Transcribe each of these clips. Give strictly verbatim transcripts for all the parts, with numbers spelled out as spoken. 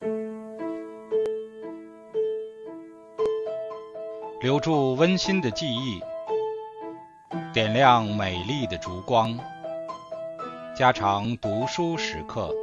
留住温馨的记忆，点亮美丽的烛光，家常读书时刻。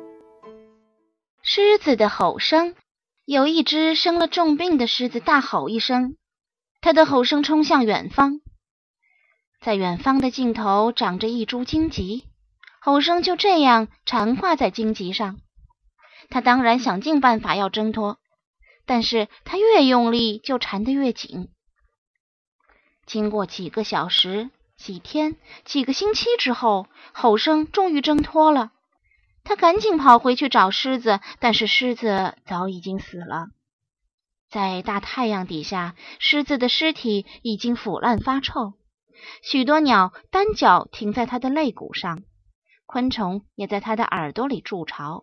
狮子的吼声。有一只生了重病的狮子大吼一声，它的吼声冲向远方。在远方的尽头长着一株荆棘，吼声就这样缠挂在荆棘上。它当然想尽办法要挣脱，但是它越用力就缠得越紧。经过几个小时、几天、几个星期之后，吼声终于挣脱了。他赶紧跑回去找狮子，但是狮子早已经死了。在大太阳底下，狮子的尸体已经腐烂发臭，许多鸟单脚停在它的肋骨上，昆虫也在它的耳朵里筑巢。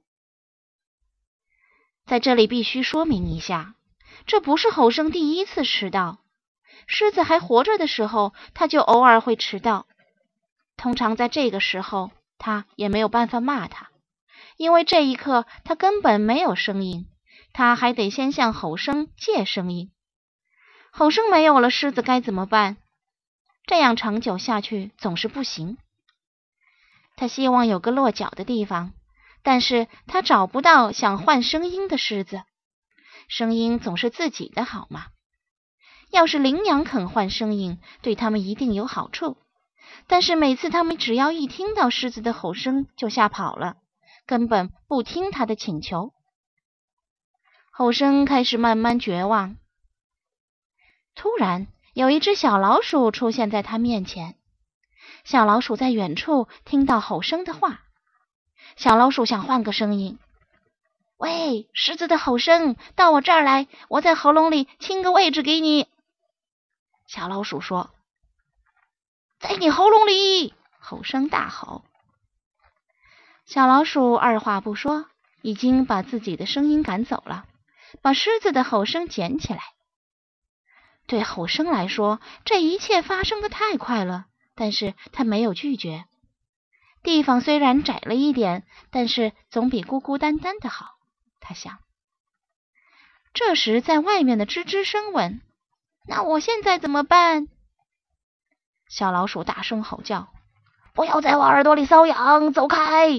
在这里必须说明一下，这不是吼声第一次迟到。狮子还活着的时候，它就偶尔会迟到。通常在这个时候，它也没有办法骂它。因为这一刻他根本没有声音，他还得先向吼声借声音。吼声没有了，狮子该怎么办？这样长久下去总是不行。他希望有个落脚的地方，但是他找不到想换声音的狮子。声音总是自己的好嘛。要是羚羊肯换声音，对他们一定有好处。但是每次他们只要一听到狮子的吼声就吓跑了，根本不听他的请求。吼声开始慢慢绝望。突然，有一只小老鼠出现在他面前。小老鼠在远处听到吼声的话。小老鼠想换个声音。喂，狮子的吼声，到我这儿来，我在喉咙里清个位置给你。小老鼠说。在你喉咙里！吼声大吼。小老鼠二话不说，已经把自己的声音赶走了，把狮子的吼声捡起来。对吼声来说，这一切发生得太快了，但是他没有拒绝。地方虽然窄了一点，但是总比孤孤单单的好，他想。这时在外面的吱吱声问：那我现在怎么办？小老鼠大声吼叫：不要在我耳朵里瘙痒，走开！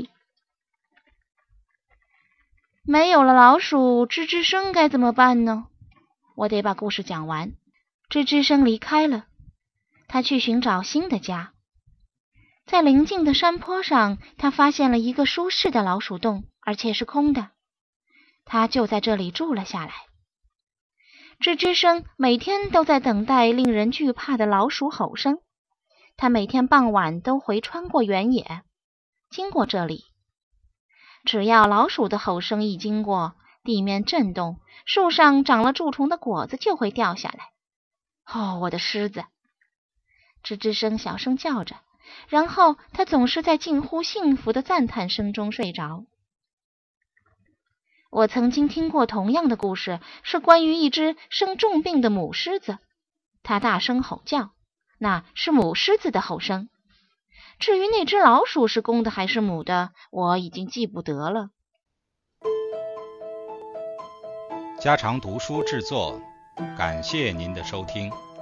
没有了老鼠，吱吱声该怎么办呢？我得把故事讲完。吱吱声离开了，他去寻找新的家。在邻近的山坡上，他发现了一个舒适的老鼠洞，而且是空的。他就在这里住了下来。吱吱声每天都在等待令人惧怕的老鼠吼声。他每天傍晚都会穿过原野，经过这里。只要老鼠的吼声一经过，地面震动，树上长了蛀虫的果子就会掉下来。哦，我的狮子！吱吱声小声叫着，然后他总是在近乎幸福的赞叹声中睡着。我曾经听过同样的故事，是关于一只生重病的母狮子，它大声吼叫，那是母狮子的吼声。至于那只老鼠是公的还是母的，我已经记不得了。 家常读书制作，感谢您的收听。